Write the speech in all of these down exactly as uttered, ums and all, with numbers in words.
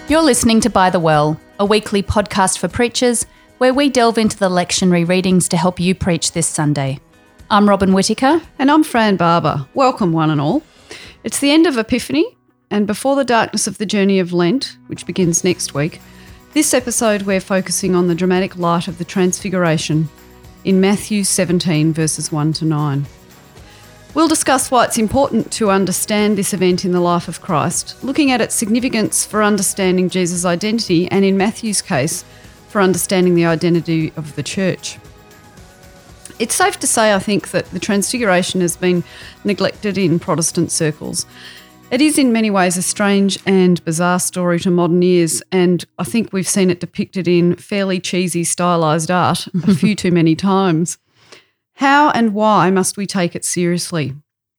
You're listening to By the Well, a weekly podcast for preachers where we delve into the lectionary readings to help you preach this Sunday. I'm Robin Whittaker. And I'm Fran Barber. Welcome one and all. It's the end of Epiphany, and before the darkness of the journey of Lent, which begins next week, this episode we're focusing on the dramatic light of the Transfiguration in Matthew seventeen, verses one to nine. We'll discuss why it's important to understand this event in the life of Christ, looking at its significance for understanding Jesus' identity and, in Matthew's case, for understanding the identity of the church. It's safe to say, I think, that the Transfiguration has been neglected in Protestant circles. It is in many ways a strange and bizarre story to modern ears, and I think we've seen it depicted in fairly cheesy, stylised art a few too many times. How and why must we take it seriously?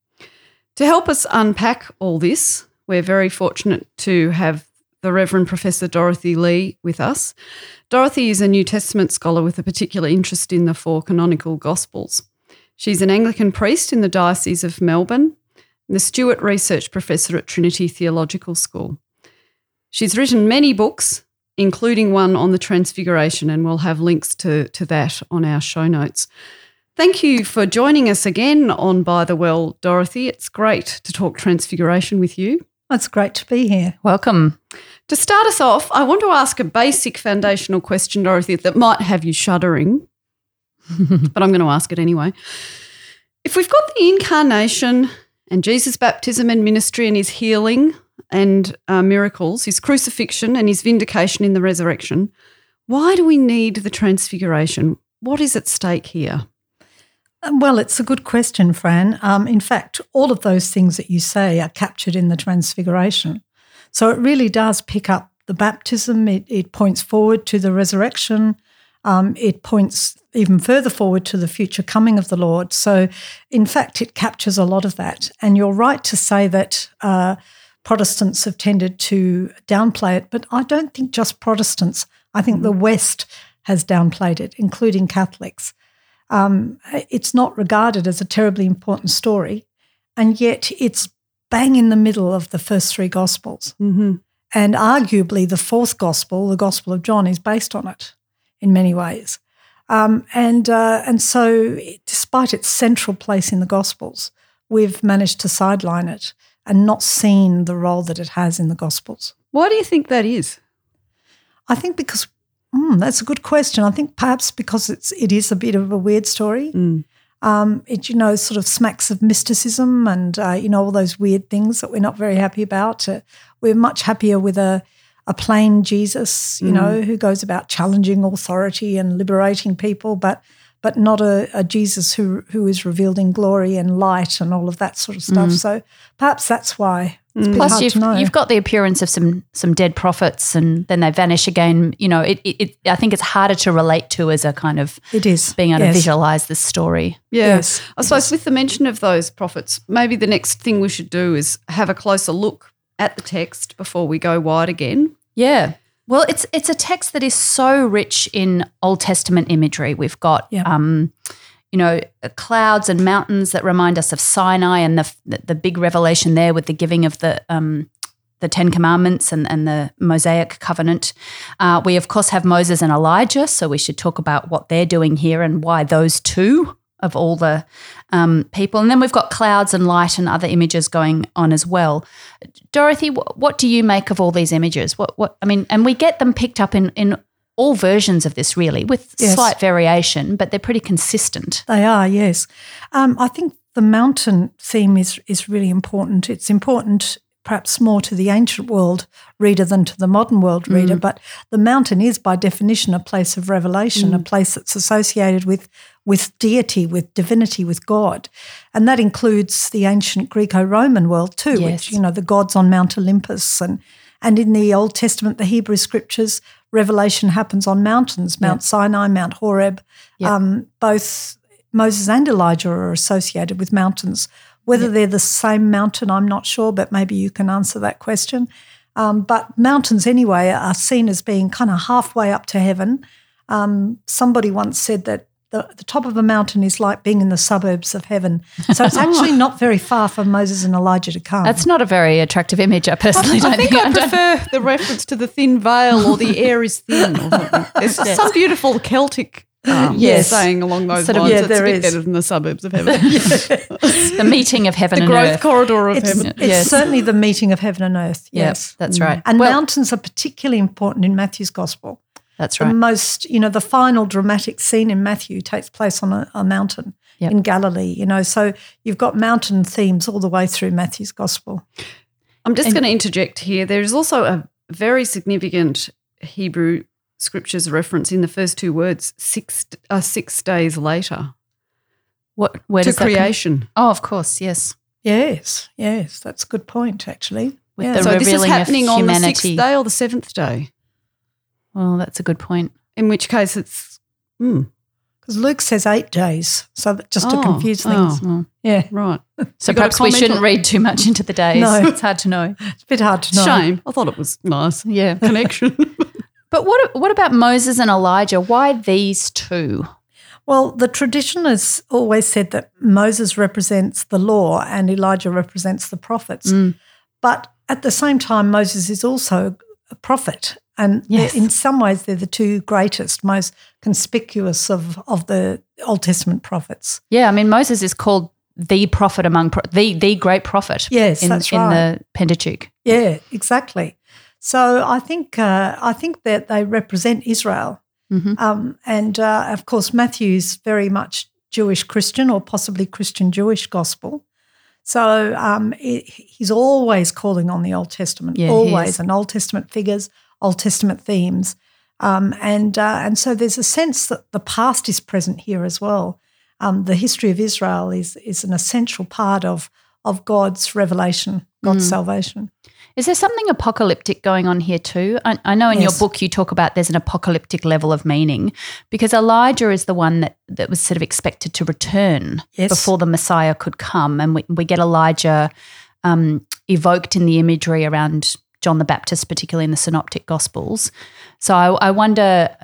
To help us unpack all this, we're very fortunate to have the Reverend Professor Dorothy Lee with us. Dorothy is a New Testament scholar with a particular interest in the four canonical Gospels. She's an Anglican priest in the Diocese of Melbourne and the Stewart Research Professor at Trinity Theological School. She's written many books, including one on the Transfiguration, and we'll have links to, to that on our show notes. Thank you for joining us again on By the Well, Dorothy. It's great to talk Transfiguration with you. It's great to be here. Welcome. To start us off, I want to ask a basic foundational question, Dorothy, that might have you shuddering, but I'm going to ask it anyway. If we've got the incarnation and Jesus' baptism and ministry and his healing and uh, miracles, his crucifixion and his vindication in the resurrection, why do we need the Transfiguration? What is at stake here? Well, it's a good question, Fran. Um, in fact, all of those things that you say are captured in the Transfiguration. So it really does pick up the baptism. It, it points forward to the resurrection. Um, it points even further forward to the future coming of the Lord. So, in fact, it captures a lot of that. And you're right to say that uh, Protestants have tended to downplay it, but I don't think just Protestants. I think the West has downplayed it, including Catholics. Um, it's not regarded as a terribly important story, and yet it's bang in the middle of the first three Gospels. Mm-hmm. And arguably the fourth Gospel, the Gospel of John, is based on it in many ways. Um, and uh, and so despite its central place in the Gospels, we've managed to sideline it and not seen the role that it has in the Gospels. Why do you think that is? I think because Mm, that's a good question. I think perhaps because it's it is a bit of a weird story. Mm. Um, it, you know, sort of smacks of mysticism and, uh, you know, all those weird things that we're not very happy about. Uh, we're much happier with a, a plain Jesus, you mm. know, who goes about challenging authority and liberating people, but but not a, a Jesus who who is revealed in glory and light and all of that sort of stuff. Mm. So perhaps that's why. It's a bit Plus, hard you've, to know. you've got the appearance of some some dead prophets, and then they vanish again. You know, it, it, it. I think it's harder to relate to as a kind of it is being able yes. to visualise the story. Yeah. Yes, I suppose with the mention of those prophets, maybe the next thing we should do is have a closer look at the text before we go wide again. Yeah. Well, it's it's a text that is so rich in Old Testament imagery. We've got, Yeah. um, you know, clouds and mountains that remind us of Sinai and the the, the big revelation there with the giving of the um, the Ten Commandments and, and the Mosaic covenant. Uh, we, of course, have Moses and Elijah, so we should talk about what they're doing here and why those two of all the um, people. And then we've got clouds and light and other images going on as well. Dorothy, what, what do you make of all these images? What, what I mean, and we get them picked up in, in all versions of this really with Yes. slight variation, but they're pretty consistent. They are, yes. Um, I think the mountain theme is is really important. It's important perhaps more to the ancient world reader than to the modern world reader, Mm. but the mountain is by definition a place of revelation, Mm. a place that's associated with with deity, with divinity, with God. And that includes the ancient Greco-Roman world too, Yes. which, you know, the gods on Mount Olympus. And, and in the Old Testament, the Hebrew scriptures, revelation happens on mountains, Mount Yeah. Sinai, Mount Horeb. Yeah. Um, both Moses and Elijah are associated with mountains. Whether Yeah. they're the same mountain, I'm not sure, but maybe you can answer that question. Um, but mountains anyway are seen as being kind of halfway up to heaven. Um, somebody once said that the, the top of a mountain is like being in the suburbs of heaven. So it's actually not very far for Moses and Elijah to come. That's not a very attractive image, I personally I don't think think. I prefer the reference to the thin veil or the air is thin or something. There's Yes. some beautiful Celtic um, Yes. saying along those Sort of- lines. yeah, It's there a bit is. better than the suburbs of heaven. The meeting of heaven The and growth earth. corridor of It's, heaven. it's Yes. certainly the meeting of heaven and earth, Yep, yes. that's right. And Well, mountains are particularly important in Matthew's gospel. That's The right. most, you know, the final dramatic scene in Matthew takes place on a, a mountain Yep. in Galilee, you know, so you've got mountain themes all the way through Matthew's gospel. I'm just going to interject here. There is also a very significant Hebrew scriptures reference in the first two words, six uh, six days later, What? Where to does that come- creation. Oh, of course, yes. Yes, yes, that's a good point, actually. With Yeah. the So this is revealing of happening on the sixth humanity. day or the seventh day, Well, that's a good point. in which case it's, mm, Because Luke says eight days, so that just to Oh, confuse oh. things. Mm. Yeah, right. So You got a perhaps we comment shouldn't on- read too much into the days. No. It's hard to know. it's a bit hard to know. Shame. I thought it was nice. Yeah. Connection. But what what about Moses and Elijah? Why these two? Well, the tradition has always said that Moses represents the law and Elijah represents the prophets. Mm. But at the same time, Moses is also a prophet. And they're- Yes. in some ways, they're the two greatest, most conspicuous of, of the Old Testament prophets. Yeah, I mean Moses is called the prophet among pro- the the great prophet. Yes, in, that's in right. the Pentateuch. Yeah, exactly. So I think uh, I think that they represent Israel. Mhm. Um, and, uh, of course, Matthew's very much Jewish Christian or possibly Christian Jewish gospel. So um, it, he's always calling on the Old Testament, Yeah, he always, is. and Old Testament figures, Old Testament themes. Um, and uh, and so there's a sense that the past is present here as well. Um, the history of Israel is is an essential part of of God's revelation, God's Mm. salvation. Is there something apocalyptic going on here too? I, I know in your Yes. book you talk about there's an apocalyptic level of meaning because Elijah is the one that, that was sort of expected to return Yes. before the Messiah could come. And we, we get Elijah um, evoked in the imagery around John the Baptist, particularly in the Synoptic Gospels. So I, I wonder, uh,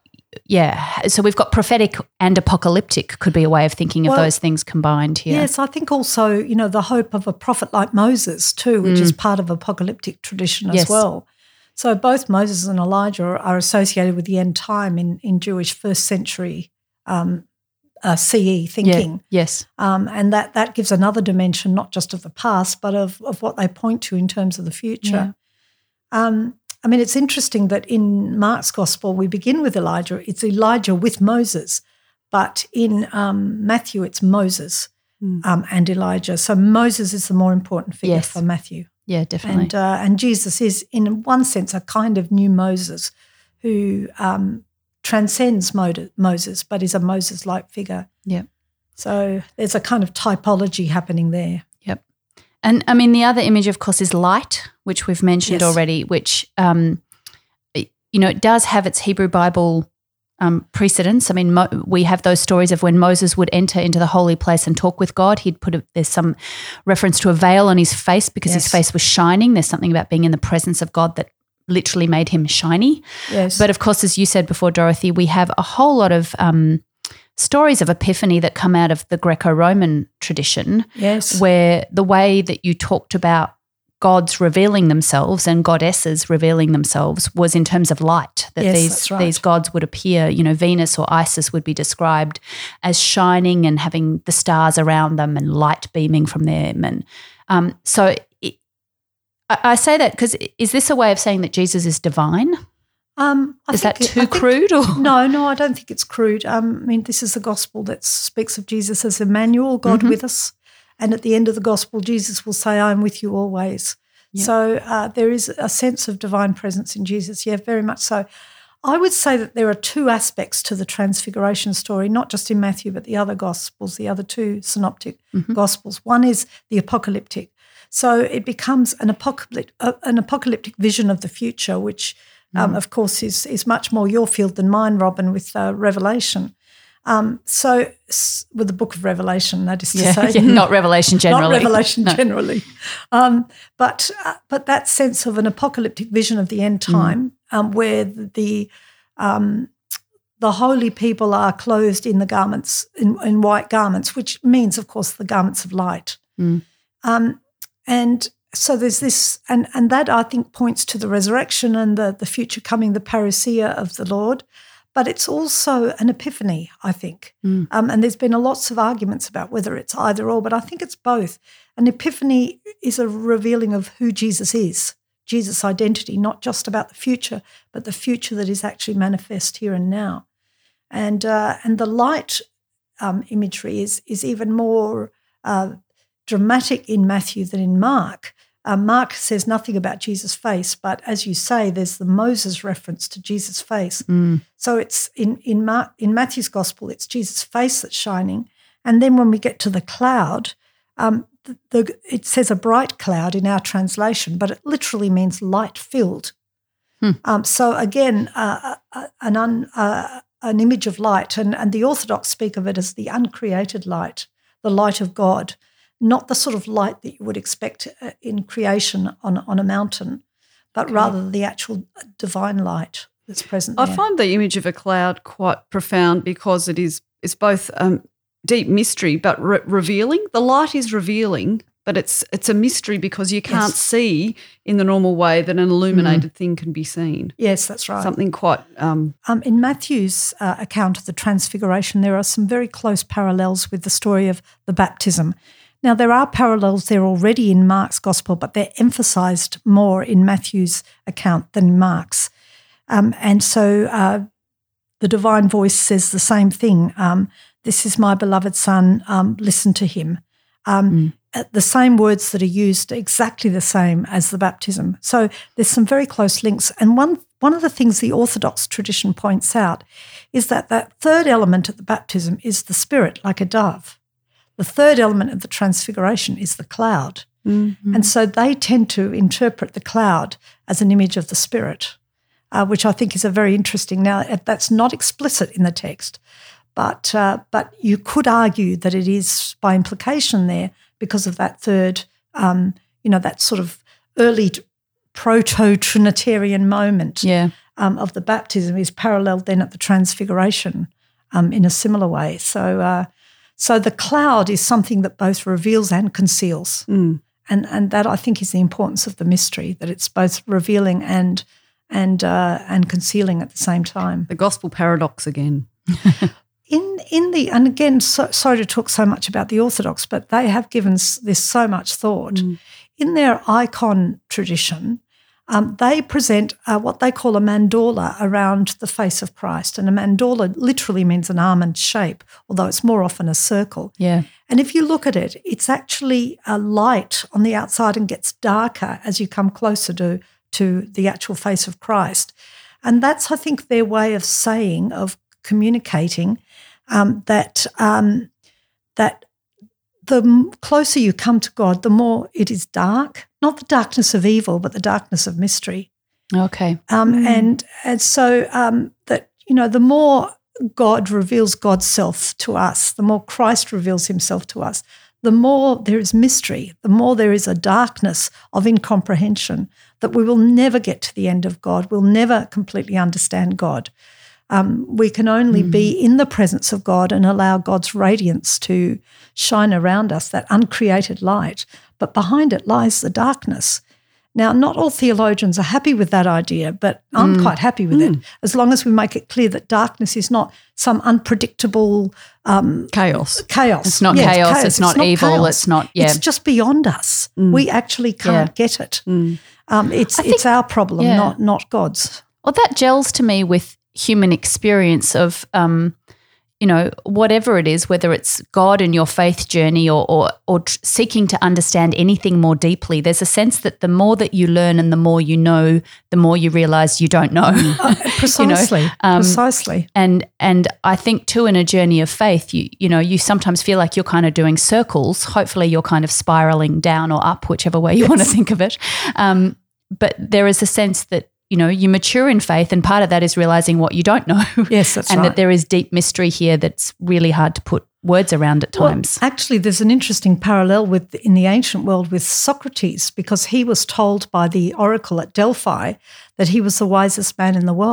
yeah, so we've got prophetic and apocalyptic could be a way of thinking of Well, those things combined here. Yes, I think also, you know, the hope of a prophet like Moses too, which is part of apocalyptic tradition as Mm. Yes. well. So both Moses and Elijah are, are associated with the end time in, in Jewish first century um, uh, C E Yeah, thinking. yes. Um, and that, that gives another dimension, not just of the past, but of, of what they point to in terms of the future. Um, I mean, it's interesting that in Mark's gospel, we begin with Elijah. It's Elijah with Moses. But in um, Matthew, it's Moses um, and Elijah. So Moses is the more important figure Yes. for Matthew. Yeah, definitely. And uh, and Jesus is, in one sense, a kind of new Moses who um, transcends Mo- Moses, but is a Moses-like figure. yeah. So there's a kind of typology happening there. Yep. And I mean, the other image, of course, is light, which we've mentioned Yes. already, which, um, it- you know, it does have its Hebrew Bible um, precedents. I mean, Mo- we have those stories of when Moses would enter into the holy place and talk with God. He'd put a, there's some reference to a veil on his face because his Yes. face was shining. There's something about being in the presence of God that literally made him shiny. Yes. But of course, as you said before, Dorothy, we have a whole lot of um, stories of epiphany that come out of the Greco-Roman tradition, yes. where the way that you talked about gods revealing themselves and goddesses revealing themselves was in terms of light, that Yes, these that's right. these gods would appear, you know, Venus or Isis would be described as shining and having the stars around them and light beaming from them. And um, so it, I, I say that because is this a way of saying that Jesus is divine? Um, I Is that think- too I think- crude? Or? No, no, I don't think it's crude. Um, I mean, this is the gospel that speaks of Jesus as Emmanuel, God Mhm. with us. And at the end of the gospel, Jesus will say, I am with you always. Yeah. So uh, there is a sense of divine presence in Jesus. Yeah, very much so. I would say that there are two aspects to the transfiguration story, not just in Matthew, but the other gospels, the other two synoptic Mhm. gospels. One is the apocalyptic. So it becomes an apocalyptic, uh, an apocalyptic vision of the future, which, um, of course, is is much more your field than mine, Robin, with uh, Revelation. Um, so s- with the book of Revelation, that is to Yeah, say. yeah, not Revelation generally. Not Revelation No. generally. Um, but uh, but that sense of an apocalyptic vision of the end Mm. time um, where the um, the holy people are clothed in the garments, in, in white garments, which means, of course, the garments of light. Mm. Um, and so there's this, and, and that I think points to the resurrection and the, the future coming, the parousia of the Lord. But it's also an epiphany, I think. Mm. Um, and there's been a lots of arguments about whether it's either or, but I think it's both. An epiphany is a revealing of who Jesus is, Jesus' identity, not just about the future, but the future that is actually manifest here and now. And uh, and the light um, imagery is is even more uh, dramatic in Matthew than in Mark. Uh, Mark says nothing about Jesus' face, but as you say, there's the Moses reference to Jesus' face. Mm. So it's in in, Mark, in Matthew's gospel, it's Jesus' face that's shining. And then when we get to the cloud, um, the, the, it says a bright cloud in our translation, but it literally means light-filled. Hmm. Um, so again, uh, uh, an, un, uh, an image of light, and, and the Orthodox speak of it as the uncreated light, the light of God, not the sort of light that you would expect in creation on, on a mountain, but Okay. rather the actual divine light that's present I there. find the image of a cloud quite profound because it is it's both um, deep mystery but re- revealing. The light is revealing, but it's it's a mystery because you can't Yes. see in the normal way that an illuminated thing can be seen. Yes, that's right. Something quite um, Um, in Matthew's uh, account of the Transfiguration, there are some very close parallels with the story of the baptism. Now, there are parallels there already in Mark's gospel, but they're emphasised more in Matthew's account than in Mark's. Um, and so uh, the divine voice says the same thing. Um, this is my beloved son, um, listen to him. Um, Mm. uh, The same words that are used are exactly the same as the baptism. So there's some very close links. And one, one of the things the Orthodox tradition points out is that that third element at the baptism is the Spirit, like a dove. The third element of the Transfiguration is the cloud. mm-hmm. And so they tend to interpret the cloud as an image of the Spirit, uh, which I think is a very interesting. Now, that's not explicit in the text, but uh, but you could argue that it is by implication there because of that third, um, you know, that sort of early t- proto-Trinitarian moment Yeah. um, of the baptism is paralleled then at the Transfiguration um, in a similar way. So. Uh, So the cloud is something that both reveals and conceals. Mm. And and that I think is the importance of the mystery, that it's both revealing and and uh, and concealing at the same time. the gospel paradox again. In in the and again, so, sorry to talk so much about the Orthodox, but they have given s- this so much thought. Mm. In their icon tradition, um, they present uh, what they call a mandorla around the face of Christ. And a mandorla literally means an almond shape, although it's more often a circle. Yeah. And if you look at it, it's actually a light on the outside and gets darker as you come closer to, to the actual face of Christ. And that's, I think, their way of saying, of communicating um, that um, that the m- closer you come to God, the more it is dark, not the darkness of evil, but the darkness of mystery. Okay. Um, Mm. And and so um, that, you know, the more God reveals God's self to us, the more Christ reveals himself to us, the more there is mystery, the more there is a darkness of incomprehension, that we will never get to the end of God. We'll never completely understand God. Um, we can only Mm. be in the presence of God and allow God's radiance to shine around us, that uncreated light. But behind it lies the darkness. Now, not all theologians are happy with that idea, but I'm Mm. quite happy with it, as long as we make it clear that darkness is not some unpredictable um, Chaos. chaos. It's not Yeah, chaos, it's not evil, chaos. it's not- yeah. It's just beyond us. Mm. We actually can't get it. Mm. Um, it's I think- it's our problem, yeah. not not God's. Well, that gels to me with human experience of, um, you know, whatever it is, whether it's God and your faith journey or or, or tr- seeking to understand anything more deeply. There's a sense that the more that you learn and the more you know, the more you realize you don't know. Uh, precisely, um, precisely. And and I think too, in a journey of faith, you you know, you sometimes feel like you're kind of doing circles. Hopefully, you're kind of spiraling down or up, whichever way you want to think of it. Um, but there is a sense that, you know, you mature in faith, and part of that is realizing what you don't know. Yes, that's and right. that there is deep mystery here that's really hard to put words around at times. Well, actually, there's an interesting parallel with in the ancient world with Socrates, because he was told by the oracle at Delphi that he was the wisest man in the world.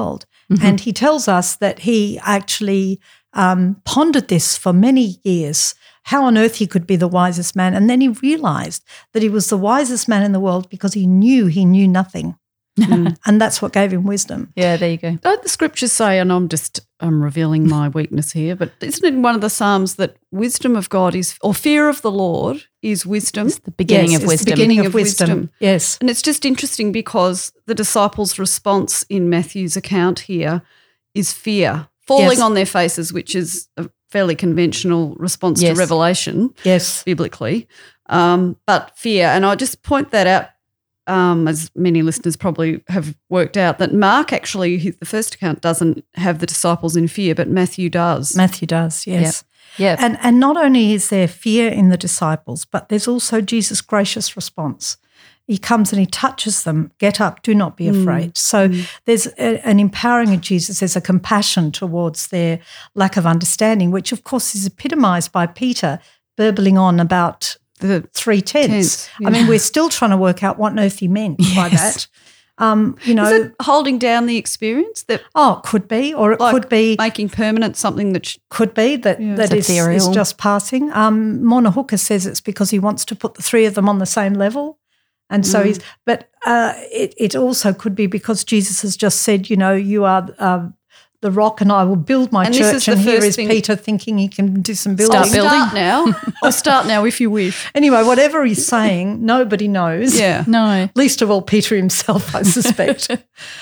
Mm-hmm. And he tells us that he actually um, pondered this for many years, how on earth he could be the wisest man. And then he realised that he was the wisest man in the world because he knew he knew nothing. Mm. And that's what gave him wisdom. Yeah, there you go. Don't the scriptures say, and I'm just um, revealing my weakness here, but isn't it in one of the Psalms that wisdom of God is, or fear of the Lord is wisdom? It's the beginning yes, of wisdom. The beginning, beginning of, of wisdom. wisdom. Yes. And it's just interesting because the disciples' response in Matthew's account here is fear, falling Yes. on their faces, which is a fairly conventional response Yes. to revelation, Yes. biblically, um, but fear. And I just point that out, um, as many listeners probably have worked out, that Mark actually, his- the first account, doesn't have the disciples in fear, but Matthew does. Matthew does, yes. Yeah. And and not only is there fear in the disciples, but there's also Jesus' gracious response. He comes and he touches them. Get up, do not be afraid. So there's a, an empowering of Jesus. There's a compassion towards their lack of understanding, which of course is epitomised by Peter burbling on about The three tenths. tenths, yeah. I mean, we're still trying to work out what on earth he meant by that. Um, you know, Is it holding down the experience that oh, it could be, or it like could be making permanent something that sh- could be that Yeah. that It's is, is ethereal. just passing. Um, Mona Hooker says it's because he wants to put the three of them on the same level, and so Mm. he's. But uh, it it also could be because Jesus has just said, you know, you are um, the rock, and I will build my And this church. is the And here first is thing- Peter thinking he can do some building. Start building. start now. I'll start now if you wish. Anyway, whatever he's saying, nobody knows. Yeah. No. Least of all Peter himself, I suspect.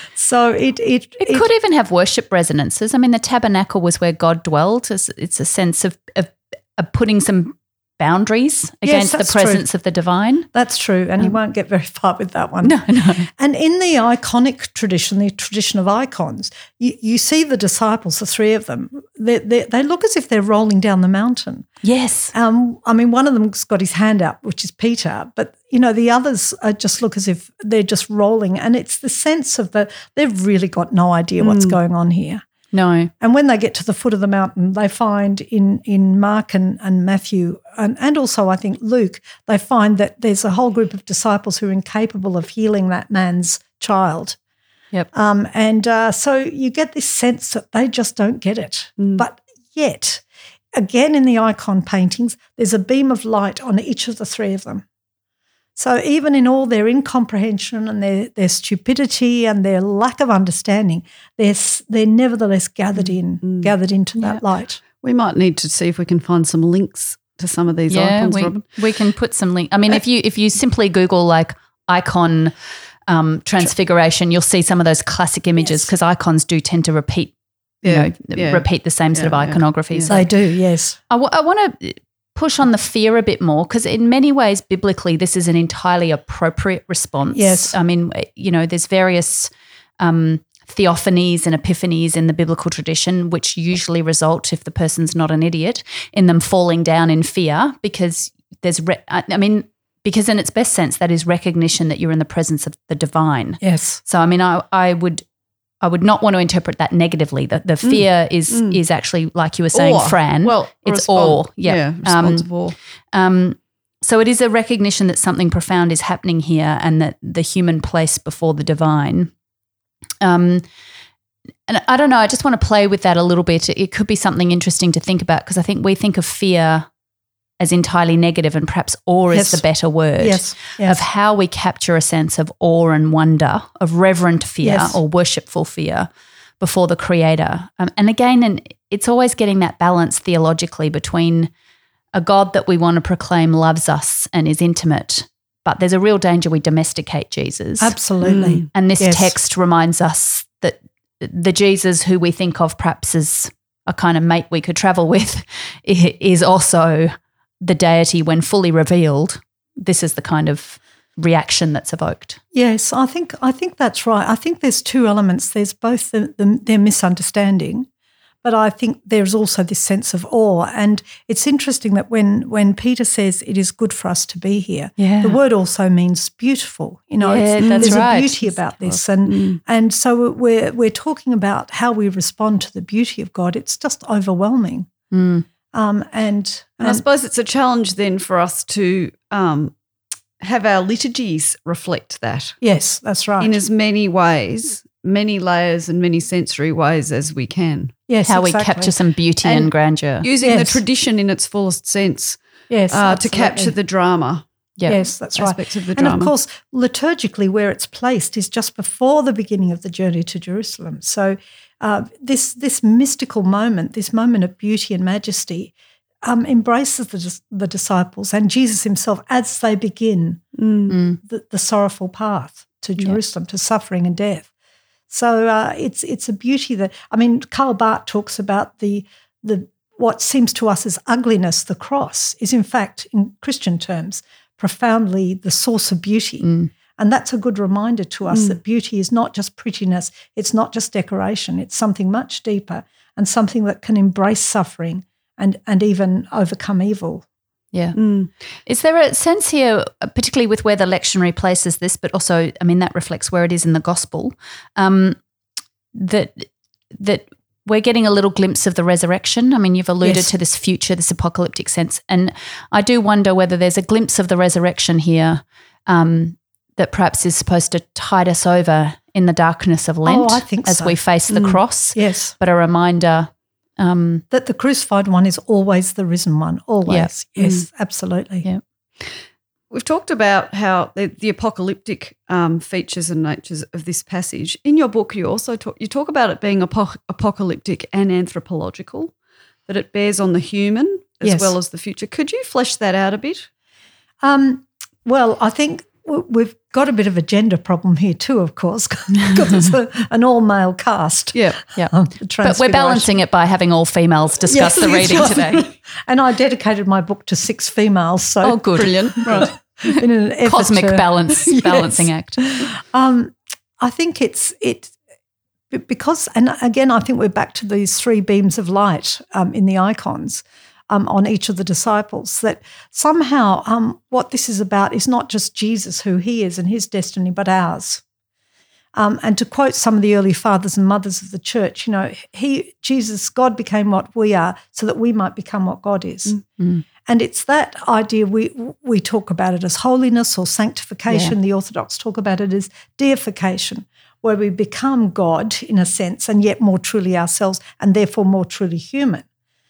so it it It could even have worship resonances. I mean, the tabernacle was where God dwelt. It's, it's a sense of, of, of putting some boundaries against the that's true. presence of the divine. That's true, and you won't get very far with that one. No, no. And in the iconic tradition, the tradition of icons, you, you see the disciples, the three of them, they, they, they look as if they're rolling down the mountain. Yes. Um, I mean, one of them's got his hand up, which is Peter, but, you know, the others are just look as if they're just rolling. And it's the sense of the they've really got no idea what's going on here. No. And when they get to the foot of the mountain, they find in in Mark and, and Matthew and, and also I think Luke, they find that there's a whole group of disciples who are incapable of healing that man's child. Yep. Um, and uh, so you get this sense that they just don't get it. But yet, again in the icon paintings, there's a beam of light on each of the three of them. So even in all their incomprehension and their, their stupidity and their lack of understanding, they're, s- they're nevertheless gathered in, gathered into that light. We might need to see if we can find some links to some of these Yeah, icons, we, Robin. we can put some link. I mean, if you if you simply Google like icon um, transfiguration, you'll see some of those classic images because icons do tend to repeat, you Yeah, know, yeah. repeat the same sort Yeah, of yeah, iconography. yeah. So They do, yes. I, w- I want to push on the fear a bit more because in many ways, biblically, this is an entirely appropriate response. Yes. I mean, you know, there's various um, theophanies and epiphanies in the biblical tradition, which usually result, if the person's not an idiot, in them falling down in fear because there's, re- I I mean, because in its best sense, that is recognition that you're in the presence of the divine. Yes. So, I mean, I, I would I would not want to interpret that negatively. The, the fear is is actually, like you were saying, Awe. Fran, Well, it's respon- awe. Yeah. Yeah, response of awe. Um, so it is a recognition that something profound is happening here and that the human place before the divine. Um, and I don't know, I just want to play with that a little bit. It could be something interesting to think about because I think we think of fear as entirely negative and perhaps awe Yes. is the better word Yes. Yes. of how we capture a sense of awe and wonder, of reverent fear Yes. or worshipful fear before the Creator. Um, and again, and it's always getting that balance theologically between a God that we want to proclaim loves us and is intimate, but there's a real danger we domesticate Jesus. Absolutely. And this Yes. text reminds us that the Jesus who we think of perhaps as a kind of mate we could travel with i- is also the deity when fully revealed. This is the kind of reaction that's evoked. Yes, I think I think that's right. I think there's two elements. There's both the, the, their misunderstanding, but I think there's also this sense of awe. And it's interesting that when when Peter says it is good for us to be here, Yeah. the word also means beautiful. You know, Yeah, it's, that's there's right. a beauty about this, and and so we're we're talking about how we respond to the beauty of God. It's just overwhelming. Mm. Um, and And I suppose it's a challenge then for us to um, have our liturgies reflect that yes, that's right. in as many ways many layers and many sensory ways as we can. Yes, How exactly. we capture some beauty and, And grandeur. Using Yes. the tradition in its fullest sense Yes, uh, to absolutely. capture the drama. Yeah. Yes, that's right. Aspects of the and drama. of course, liturgically, where it's placed is just before the beginning of the journey to Jerusalem. So uh, this this mystical moment, this moment of beauty and majesty, um, embraces the, dis- the disciples and Jesus himself as they begin Mm. the, the sorrowful path to Jerusalem, to suffering and death. So uh, it's it's a beauty that, I mean, Karl Barth talks about the the what seems to us as ugliness, the cross, is in fact, in Christian terms, profoundly the source of beauty. Mm. And that's a good reminder to us Mm. that beauty is not just prettiness, it's not just decoration, it's something much deeper and something that can embrace suffering and, and even overcome evil. Yeah. Mm. Is there a sense here, particularly with where the lectionary places this, but also, I mean, that reflects where it is in the gospel, um, that that we're getting a little glimpse of the resurrection? I mean, you've alluded Yes. to this future, this apocalyptic sense, and I do wonder whether there's a glimpse of the resurrection here um, that perhaps is supposed to tide us over in the darkness of Lent Oh, I think as so. we face the Mm. cross, Yes. but a reminder. Um, That the crucified one is always the risen one, always. Yeah. Yes, absolutely. Yeah. We've talked about how the, the apocalyptic um, features and natures of this passage. In your book, you also talk, you talk about it being apo- apocalyptic and anthropological, that it bears on the human as Yes. well as the future. Could you flesh that out a bit? Um, well, I think w- we've got a bit of a gender problem here too, of course, because it's a, an all-male cast. Yeah. yeah. Um, the But we're Transfiguration. balancing it by having all females discuss Yes, the that's reading right. today. And I dedicated my book to six females. So Oh, good. Brilliant. Right. in an effort Cosmic to- balance, Yes. balancing act. Um, I think it's it b- because, and again, I think we're back to these three beams of light um, in the icons um, on each of the disciples. That somehow, um, what this is about is not just Jesus, who he is and his destiny, but ours. Um, and to quote some of the early fathers and mothers of the church, you know, he, Jesus, God became what we are so that we might become what God is. Mm. And it's that idea, we we talk about it as holiness or sanctification. The Orthodox talk about it as deification, where we become God in a sense and yet more truly ourselves and therefore more truly human.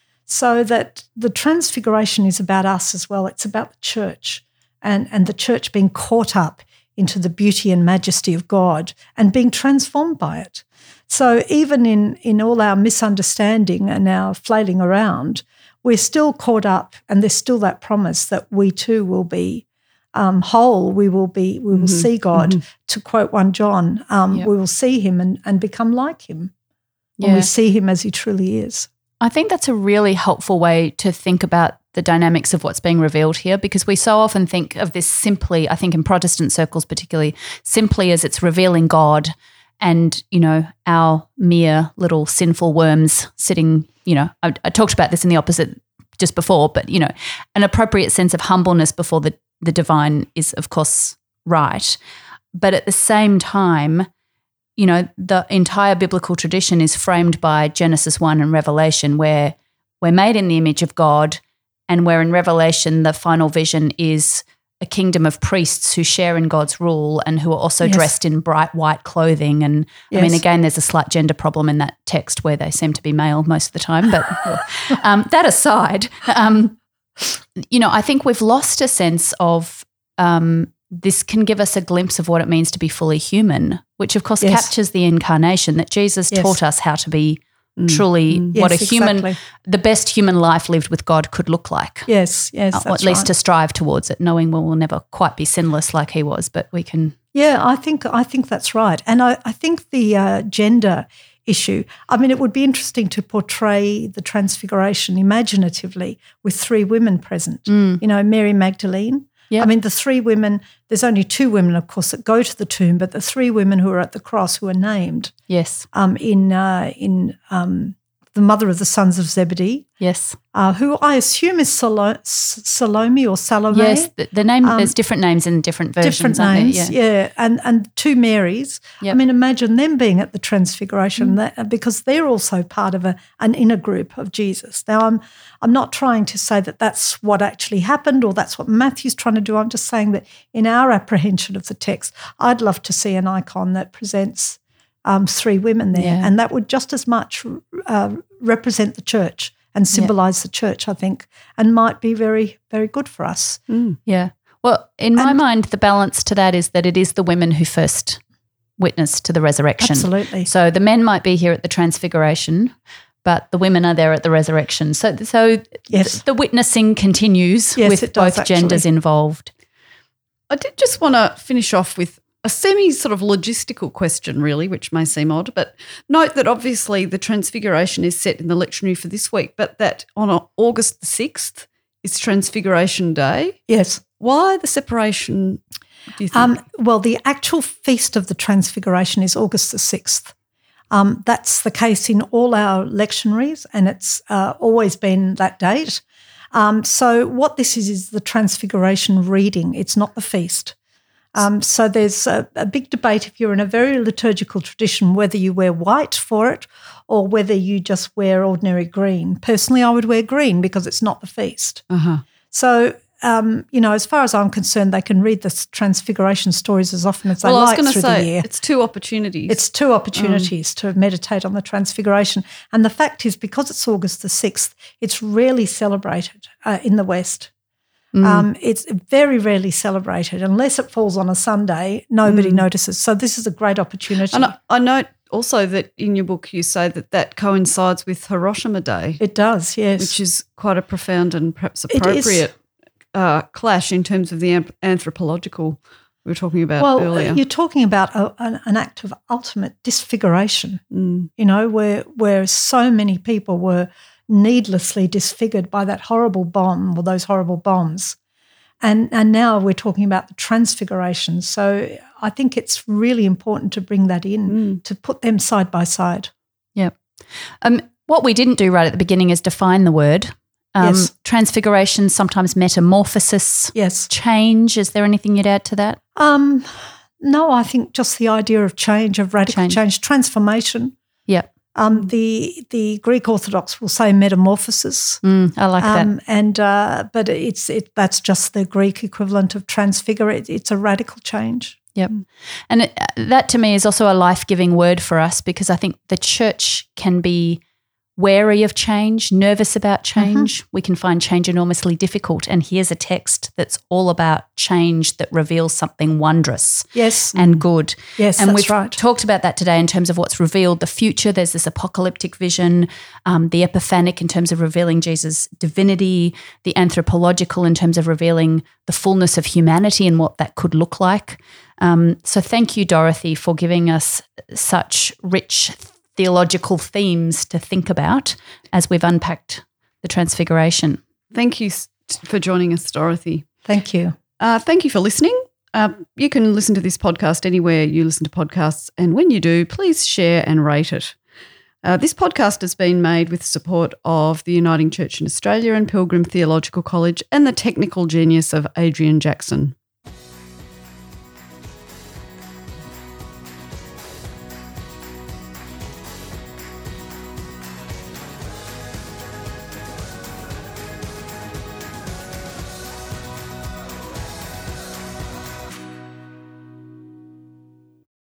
So that the transfiguration is about us as well. It's about the church and, and the church being caught up into the beauty and majesty of God and being transformed by it. So even in, in all our misunderstanding and our flailing around, we're still caught up and there's still that promise that we too will be um, whole. We will be, we will Mhm. see God. Mhm. To quote First John, um, Yep. we will see him and, and become like him when Yeah. we see him as he truly is. I think that's a really helpful way to think about the dynamics of what's being revealed here, because we so often think of this simply, I think in Protestant circles particularly, simply as it's revealing God and, you know, our mere little sinful worms sitting, you know, I, I talked about this in the opposite just before, but, you know, an appropriate sense of humbleness before the, the divine is, of course, right. But at the same time, you know, the entire biblical tradition is framed by Genesis one and Revelation, where we're made in the image of God, and where in Revelation the final vision is a kingdom of priests who share in God's rule and who are also Yes. dressed in bright white clothing. And I mean, Yes. again, there's a slight gender problem in that text where they seem to be male most of the time. But um, that aside, um, you know, I think we've lost a sense of um, this can give us a glimpse of what it means to be fully human, which of course Yes. captures the incarnation, that Jesus Yes. taught us how to be Mm. truly Mm. what a Yes, human, exactly. the best human life lived with God could look like. Yes, yes, Uh, that's or at least right. to strive towards it, knowing we will never quite be sinless like he was, but we can. Yeah, I think I think that's right, and I, I think the uh, gender issue. I mean, it would be interesting to portray the Transfiguration imaginatively with three women present. Mm. You know, Mary Magdalene. Yeah. I mean, the three women. There's only two women, of course, that go to the tomb, but the three women who are at the cross who are named Yes, um, in uh, in um, the mother of the sons of Zebedee, yes, uh, who I assume is Salo- S- Salome or Salome. yes. The, the name, Um, there's different names in different versions. Different aren't there? names, Yeah. yeah. and and two Marys. Yep. I mean, imagine them being at the Transfiguration, Mm. that, because they're also part of a, an inner group of Jesus. Now, I'm I'm not trying to say that that's what actually happened or that's what Matthew's trying to do. I'm just saying that in our apprehension of the text, I'd love to see an icon that presents um, three women there, Yeah. and that would just as much uh, represent the church and symbolise the church, I think, and might be very, very good for us. Mm. Yeah. Well, in my And- mind, the balance to that is that it is the women who first witnessed to the resurrection. Absolutely. So the men might be here at the transfiguration, but the women are there at the resurrection. So, so Yes. th- the witnessing continues Yes, with it does, both genders actually. involved. I did just want to finish off with a semi sort of logistical question, really, which may seem odd, but note that obviously the Transfiguration is set in the lectionary for this week, but that on August the sixth is Transfiguration Day. Yes. Why the separation, do you think? Um, well, the actual feast of the Transfiguration is August the sixth. Um, that's the case in all our lectionaries, and it's uh, always been that date. Um, so what this is is the Transfiguration reading. It's not the feast. Um, so there's a, a big debate if you're in a very liturgical tradition whether you wear white for it or whether you just wear ordinary green. Personally, I would wear green because it's not the feast. uh-huh. So, um, you know, as far as I'm concerned, they can read the Transfiguration stories as often as they Well, I was like going to through say the year. it's two opportunities. It's two opportunities to meditate on the Transfiguration. And the fact is, because it's August the sixth, it's rarely celebrated uh, in the West. Mm. Um, it's very rarely celebrated. Unless it falls on a Sunday, nobody Mm. notices. So this is a great opportunity. And I, I note also that in your book you say that that coincides with Hiroshima Day, It does, yes. which is quite a profound and perhaps It is. appropriate uh, clash in terms of the anth- anthropological we were talking about well, earlier. you're talking about a, an, an act of ultimate disfiguration, Mm. you know, where where so many people were needlessly disfigured by that horrible bomb or those horrible bombs. And and now we're talking about the Transfiguration. So I think it's really important to bring that in, Mm. to put them side by side. Yeah. Um, what we didn't do right at the beginning is define the word. Um, Yes. Transfiguration, sometimes metamorphosis, Yes. change. Is there anything you'd add to that? Um, no, I think just the idea of change, of radical Change. change, transformation. Yeah. Um, the the Greek Orthodox will say metamorphosis. Mm, I like that. Um, and uh, but it's it that's just the Greek equivalent of transfigure. It, it's a radical change. Yep. And it, that to me is also a life-giving word for us because I think the church can be wary of change, nervous about change. We can find change enormously difficult. And here's a text that's all about change that reveals something wondrous Yes, and good. yes, And that's we've right. talked about that today in terms of what's revealed, the future. There's this apocalyptic vision, um, the epiphanic in terms of revealing Jesus' divinity, the anthropological in terms of revealing the fullness of humanity and what that could look like. Um, so thank you, Dorothy, for giving us such rich theological themes to think about as we've unpacked the Transfiguration. Thank you s- for joining us, Dorothy. Thank you. Uh, thank you for listening. Uh, you can listen to this podcast anywhere you listen to podcasts, and when you do, please share and rate it. Uh, this podcast has been made with support of the Uniting Church in Australia and Pilgrim Theological College and the technical genius of Adrian Jackson.